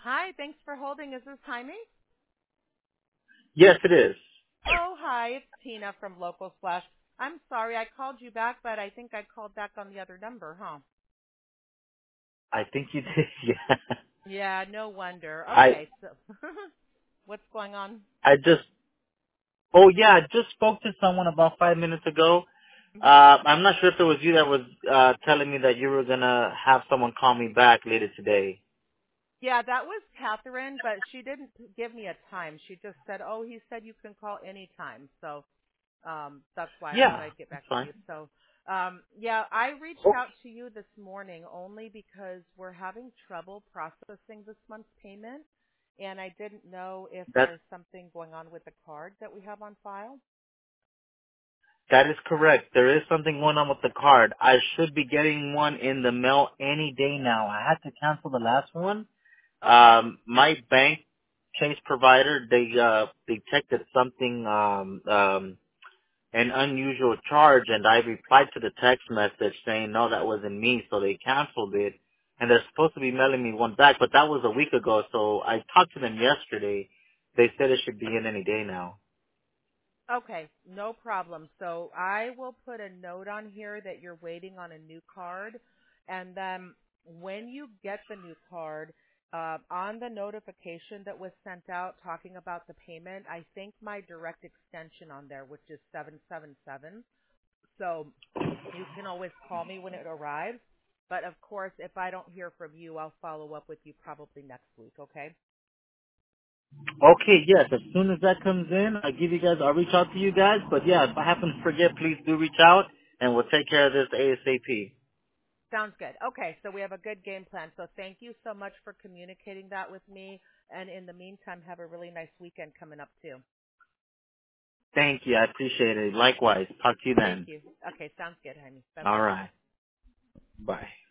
Hi, thanks for holding. Is this Jaime? Yes, it is. Oh, hi, it's Tina from Local Splash. I'm sorry I called you back, but I think I called back on the other number, huh? I think you did. Yeah. Yeah, no wonder. I Okay, so what's going on? I just. Oh yeah, I just spoke to someone about 5 minutes ago. hmm I'm not sure if it was you that was telling me that you were gonna have someone call me back later today. Yeah, that was Catherine, but she didn't give me a time. She just said, "Oh, he said you can call anytime." So that's why I thought Yeah, I'd get that's back to fine. you. So, yeah, I reached Okay. out to you this morning only because we're having trouble processing this month's payment, and I didn't know if That there's something going on with the card that we have on file. that is correct. There is something going on with the card. I should be getting one in the mail any day now. I had to cancel the last one. Okay. My bank Chase provider, they detected something an unusual charge, and I replied to the text message saying no, that wasn't me, so they canceled it, and they're supposed to be mailing me one back, but that was a week ago, so I talked to them yesterday. They said it should be in any day now. Okay, no problem. So I will put a note on here that you're waiting on a new card, and then when you get the new card, on the notification that was sent out talking about the payment, I think my direct extension on there, which is 777. So you can always call me when it arrives. But of course, if I don't hear from you, I'll follow up with you probably next week, okay? Okay, yes, as soon as that comes in, I'll reach out to you guys, but yeah, if I happen to forget, please do reach out, and we'll take care of this ASAP. Sounds good. Okay, so we have a good game plan. So thank you so much for communicating that with me. And in the meantime, have a really nice weekend coming up too. Thank you, I appreciate it. Likewise, talk to you Thank then. you. Okay, sounds good, honey. Bye bye. Alright, bye.